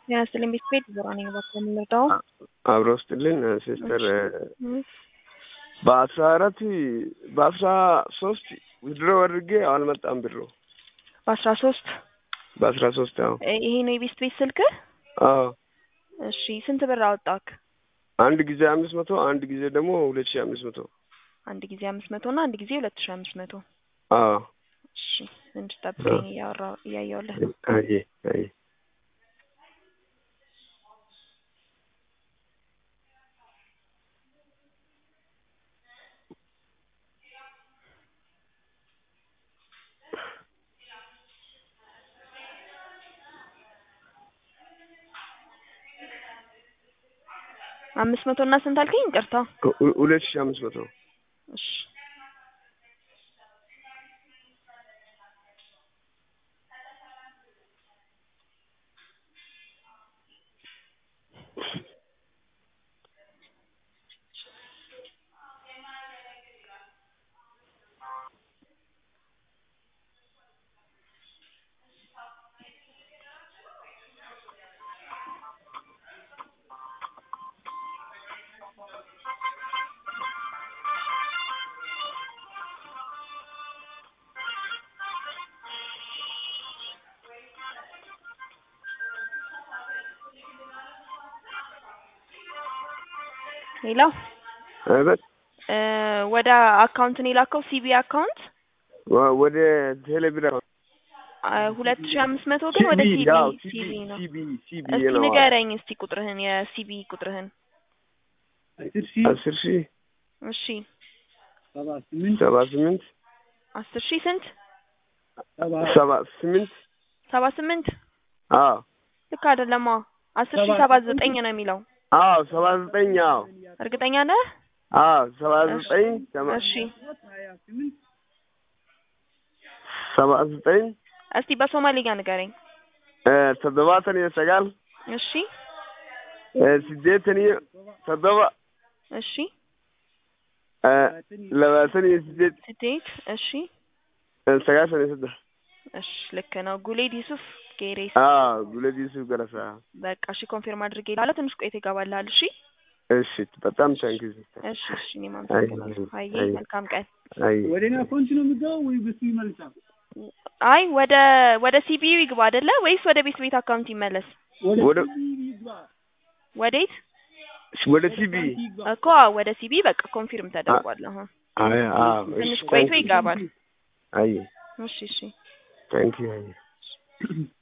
ያስልኝ ቤት ዞራኔ ባከ ምንርዳው አብሮስትልን ሲስተር በ13 ውድሮ ወርጌ አልመጣም ብሩ በ13 አዎ ይሄ ነው የቤት ስልክ አዎ እሺ ስንት ብር አወጣክ አንድ ጊዜ 500 አንድ ጊዜ ደግሞ 2500 አንድ ጊዜ 500 እና አንድ ጊዜ 2500 አዎ እሺ እንድትጠብቀኝ ያያውልህ አይ 500 እና ስንት አልከኝ ይቅርታ 2500 እሺ ሄሎ አበት ወደ አካውንት ነው ላከው ሲቢ አካውንት ወደ ቴሌብር 2500 ግን ወደ ሲቢ ነው ሲቢ ነው ንገረኝ እስቲ ቁጥርህን የሲቢ ቁጥርህን 10000 እሺ 78 10000 ስንት 78 አዎ ልክ አይደለም 10079 ነው የሚለው አዎ 79 አዎ እርግጠኛ ነህ አዎ 79 እሺ 79 እስቲ በሶማሊኛ ንገረኝ ተደባተን የሰጋል እሺ ሲዴተን ተደባ እሺ ለባተን የሲዴት እሺ ሰጋሰን የሰደ እሺ ልክ ነው ጉሌድ ዩሱፍ ጌሬስ ጉሌድ ዩሱፍ ገረሳ በቃ እሺ ኮንፊርም አድርጌ ይላል ትንሽ ቆይተ ይገባልሃል እሺ እሺ በጣም ታንክ ዩ እሺ እኔ ማምጣት አይ መልካም ቀን ወደና ኮንቲኑ ምጋው ወይ በሱ ይመልሳል አይ ወደ ሲቢዩ ይግባ አይደለ ወይስ ወደ ቤት አካውንት ይመለስ ወዴት ወደ ሲቢ እኮ ወደ ሲቢ በቃ ኮንፊርም ተደርጓል አሁን ትንሽ ቆይቶ ይገባል አይ እሺ ታንክ ዩ